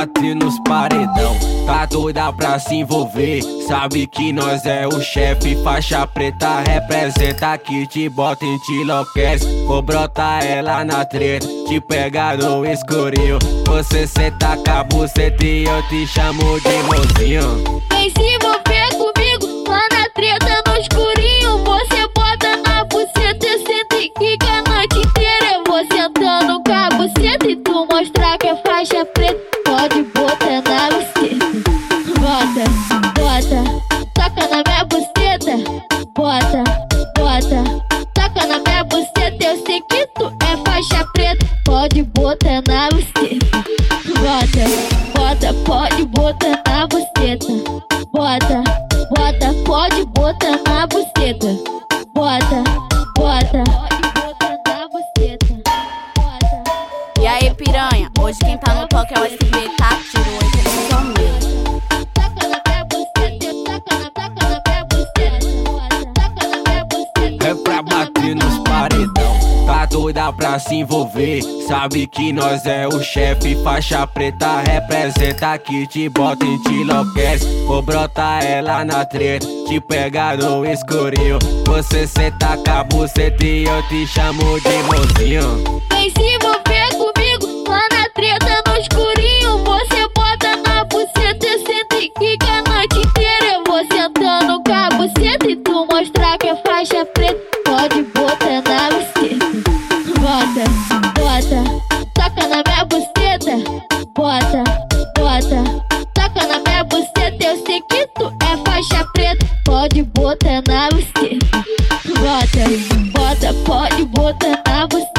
bater nos paredão. Tá doida pra se envolver, sabe que nós é o chefe. Faixa preta representa que te bota em te enlouquece. Vou brotar ela na treta, te pegar no escurinho. Você senta com a buceta e eu te chamo de mozinho. Vem se envolver comigo lá na treta no escurinho. Você bota na buceta e senta e quica a noite inteira. Eu vou sentando com a buceta e tu mostrar que é faixa preta. Pode botar na buceta. Bota, bota, toca na minha buceta. Bota, bota, toca na minha buceta. Eu sei que tu é faixa preta. Pode botar na buceta. Bota, bota, pode botar na buceta. Bota, bota, pode botar na buceta. Bota, bota, pode botar na buceta. Bota. E aí, piranha, hoje quem tá no toque é o SB, tá? Tirou a televisão mesmo. Taca na minha buceta, taca na minha buceta. Taca na minha buceta. É pra bater nos paredão. Tá doida pra se envolver, sabe que nós é o chefe. Faixa preta representa que te bota em te enlouquece. Vou brotar ela na treta, te pegar no escurinho. Você senta com a buceta e eu te chamo de mozinho. Vem se envolver comigo lá na treta no escurinho. Você bota na buceta e senta e quica a noite inteira. Eu vou sentando com a buceta e tu mostrar que é faixa preta. Pode botar na buceta. Bota, bota, toca na minha buceta. Bota, bota, toca na minha buceta. Eu sei que tu é faixa preta. Pode botar na buceta. Bota, bota, pode botar na buceta.